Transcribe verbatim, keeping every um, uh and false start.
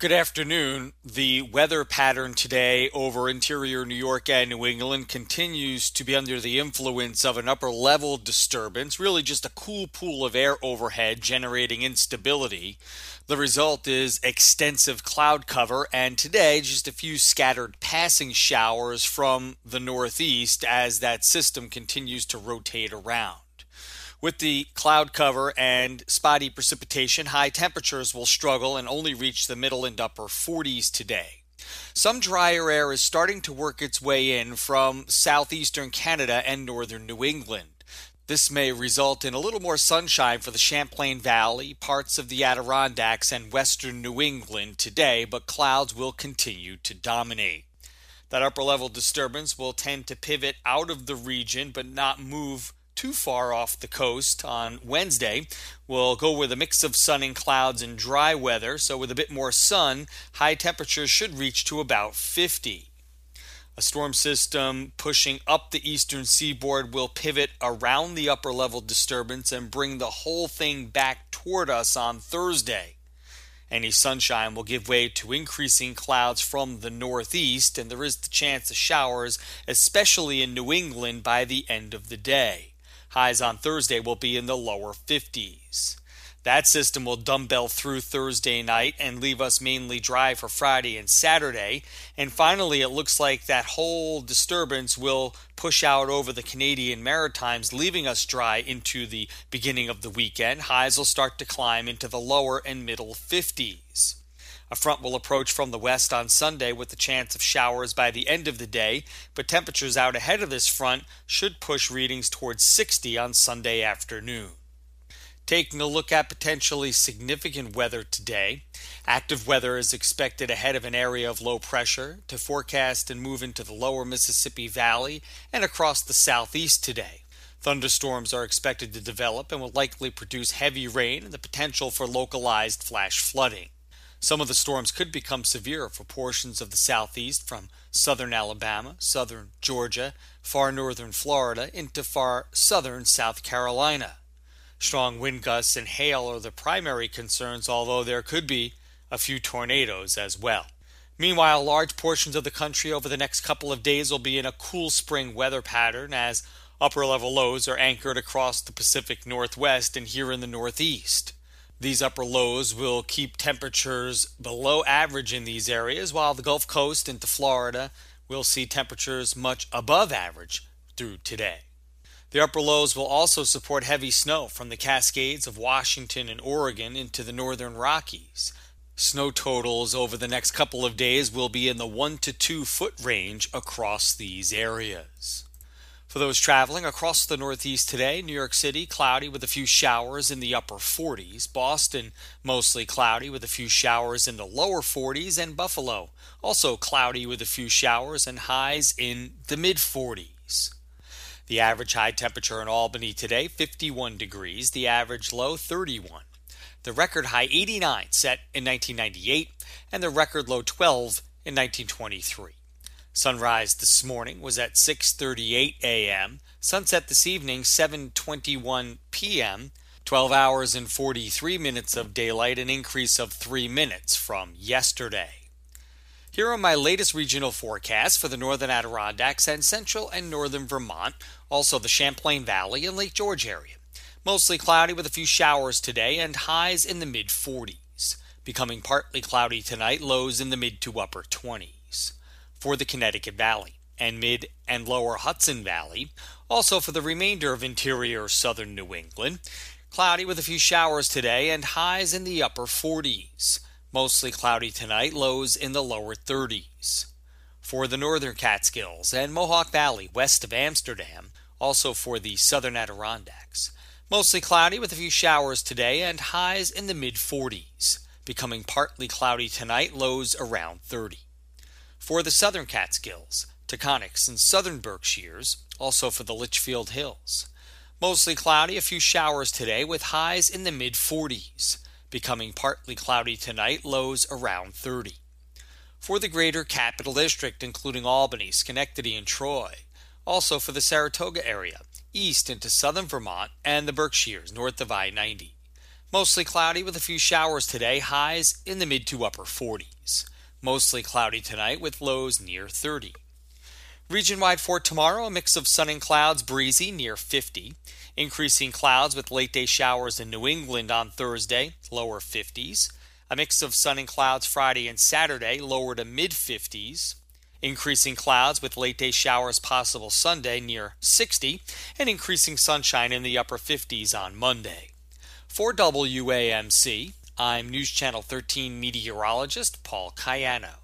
Good afternoon. The weather pattern today over interior New York and New England continues to be under the influence of an upper level disturbance, really just a cool pool of air overhead generating instability. The result is extensive cloud cover, and today just a few scattered passing showers from the northeast as that system continues to rotate around. With the cloud cover and spotty precipitation, high temperatures will struggle and only reach the middle and upper forties today. Some drier air is starting to work its way in from southeastern Canada and northern New England. This may result in a little more sunshine for the Champlain Valley, parts of the Adirondacks, and western New England today, but clouds will continue to dominate. That upper level disturbance will tend to pivot out of the region but not move too far off the coast on Wednesday. We'll go with a mix of sun and clouds and dry weather, so with a bit more sun, high temperatures should reach to about fifty. A storm system pushing up the eastern seaboard will pivot around the upper level disturbance and bring the whole thing back toward us on Thursday. Any sunshine will give way to increasing clouds from the northeast, and there is the chance of showers, especially in New England, by the end of the day. Highs on Thursday will be in the lower fifties. That system will dumbbell through Thursday night and leave us mainly dry for Friday and Saturday. And finally, it looks like that whole disturbance will push out over the Canadian Maritimes, leaving us dry into the beginning of the weekend. Highs will start to climb into the lower and middle fifties. A front will approach from the west on Sunday with the chance of showers by the end of the day, but temperatures out ahead of this front should push readings towards sixty on Sunday afternoon. Taking a look at potentially significant weather today, active weather is expected ahead of an area of low pressure to forecast and move into the lower Mississippi Valley and across the southeast today. Thunderstorms are expected to develop and will likely produce heavy rain and the potential for localized flash flooding. Some of the storms could become severe for portions of the southeast from southern Alabama, southern Georgia, far northern Florida, into far southern South Carolina. Strong wind gusts and hail are the primary concerns, although there could be a few tornadoes as well. Meanwhile, large portions of the country over the next couple of days will be in a cool spring weather pattern as upper-level lows are anchored across the Pacific Northwest and here in the Northeast. These upper lows will keep temperatures below average in these areas, while the Gulf Coast into Florida will see temperatures much above average through today. The upper lows will also support heavy snow from the Cascades of Washington and Oregon into the northern Rockies. Snow totals over the next couple of days will be in the one to two foot range across these areas. For those traveling across the Northeast today, New York City cloudy with a few showers in the upper forties, Boston mostly cloudy with a few showers in the lower forties, and Buffalo also cloudy with a few showers and highs in the mid forties. The average high temperature in Albany today, fifty-one degrees, the average low, thirty-one. The record high, eighty-nine, set in nineteen ninety-eight, and the record low, twelve, in nineteen twenty-three. Sunrise this morning was at six thirty-eight a.m., sunset this evening seven twenty-one p.m., twelve hours and forty-three minutes of daylight, an increase of three minutes from yesterday. Here are my latest regional forecasts for the northern Adirondacks and central and northern Vermont, also the Champlain Valley and Lake George area. Mostly cloudy with a few showers today and highs in the mid forties. Becoming partly cloudy tonight, lows in the mid to upper twenties. For the Connecticut Valley and mid and lower Hudson Valley, also for the remainder of interior southern New England, cloudy with a few showers today and highs in the upper forties. Mostly cloudy tonight, lows in the lower thirties. For the northern Catskills and Mohawk Valley west of Amsterdam, also for the southern Adirondacks, mostly cloudy with a few showers today and highs in the mid forties. Becoming partly cloudy tonight, lows around thirty. For the southern Catskills, Taconics, and southern Berkshires, also for the Litchfield Hills. Mostly cloudy, a few showers today with highs in the mid forties. Becoming partly cloudy tonight, lows around thirty. For the greater Capital District, including Albany, Schenectady, and Troy. Also for the Saratoga area, east into southern Vermont, and the Berkshires, north of I ninety. Mostly cloudy with a few showers today, highs in the mid to upper forties. Mostly cloudy tonight with lows near thirty. Region-wide for tomorrow, a mix of sun and clouds, breezy near fifty. Increasing clouds with late-day showers in New England on Thursday, lower fifties. A mix of sun and clouds Friday and Saturday, lower to mid-fifties. Increasing clouds with late-day showers possible Sunday near sixty. And increasing sunshine in the upper fifties on Monday. For W A M C, I'm News Channel thirteen meteorologist Paul Cayano.